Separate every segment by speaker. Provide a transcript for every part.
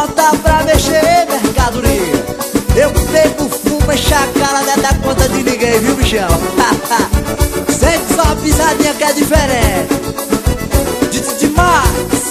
Speaker 1: bota pra mexer, mercadoria. Eu bebo, fumo, enche a cara, não dá conta de ninguém, viu, bichão? Sente só a pisadinha que é diferente. Demais.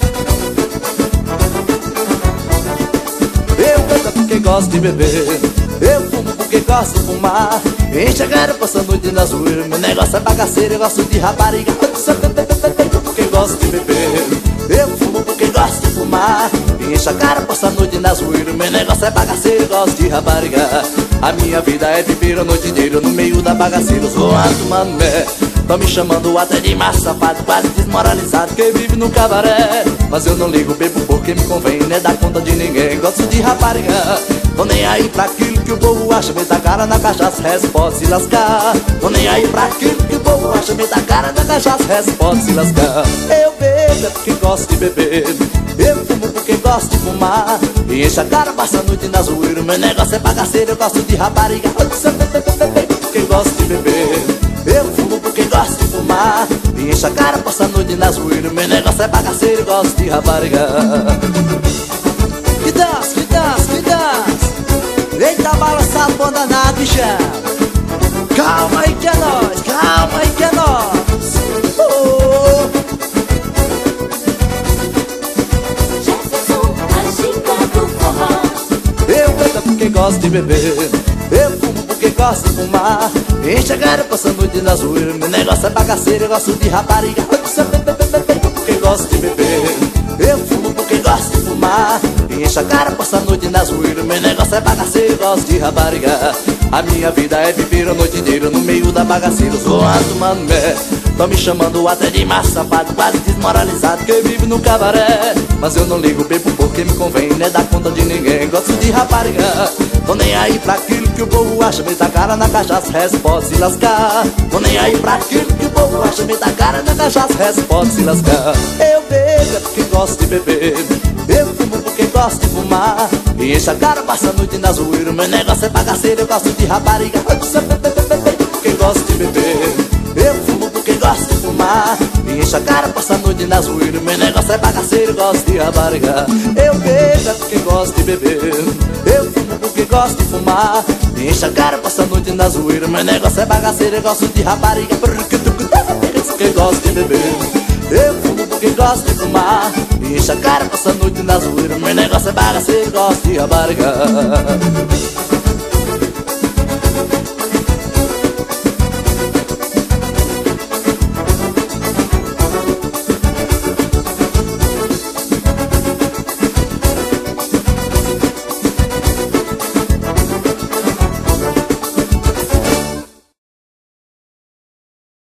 Speaker 1: Eu bebo porque gosto de beber, eu fumo porque gosto de fumar. Enche a cara, passa a noite na zoeira. Meu negócio é bagaceiro, eu gosto de rapariga. Porque gosto de beber, eu fumo porque gosto de fumar. Enche a cara, passa a noite na zoeira. Meu negócio é bagaceiro, eu gosto de rapariga. A minha vida é viver a noite inteira no meio da bagaceira, zoando mané. Tão me chamando até de macho safado, quase desmoralizado, que vive no cabaré. Mas eu não ligo, bebo porque me convém, não é dar conta de ninguém, gosto de rapariga. Tô nem aí pra aquilo que o povo acha, meta a cara na cachaça, resto pode se lascar. Tô nem aí pra aquilo que o povo acha, meta a cara na cachaça, resto pode se lascar. Eu bebo é porque gosto de beber, eu fumo porque gosto de fumar. E enche a cara, passa a noite na zoeira. Meu negócio é bagaceiro, eu gosto de rapariga. Porque gosto de beber, eu fumo porque gosto de fumar. E enche a cara, passa a noite na zoeira. Meu negócio é bagaceiro, eu gosto de rapariga. Que dança, que dança, que dança. Eita, balançado, bom danado, bichão. Calma aí que é nóis, calma aí que é nóis.
Speaker 2: Jefferson, a ginga do forró.
Speaker 1: Eu bebo porque gosto de beber, eu fumo porque gosto de fumar. Enche a cara, passa a noite na zoeira. Meu negócio é bagaceiro, eu gosto de rapariga. Porque gosto de beber, eu fumo porque gosto de fumar. Enche a cara, passa a noite na zoeira. Meu negócio é bagaceiro, eu gosto de rapariga. A minha vida é viver a noite inteira no meio da bagaceira, zoando mané. Tão me chamando até de macho safado, quase desmoralizado, que vive no cabaré. Mas eu não ligo, bebo porque me convém, não é dar conta de ninguém, gosto de rapariga. Tô nem aí pra aquilo que o povo acha, meta a cara na cachaça, resto pode se lascar. Tô nem aí pra aquilo que o povo acha, meta a cara na cachaça, resto pode se lascar. Eu bebo é porque gosto de beber, eu fumo porque gosto de fumar. E enche a cara, passa a noite na zoeira. Meu negócio é bagaceiro, eu gosto de rapariga. Porque gosto de beber, eu fumo porque gosto de fumar. E enche a cara, passa a noite na zoeira. Meu negócio é bagaceiro, eu gosto de rapariga. Eu bebo é porque gosto de beber, eu fumo porque gosto de fumar. E enche a cara, passa a noite na zoeira. Meu negócio é bagaceiro, eu gosto de rapariga. Porque gosto de beber, eu fumo porque gosto de fumar. E enche a cara, passa a noite na zoeira. Meu negócio é bagaceiro, eu gosto de rapariga.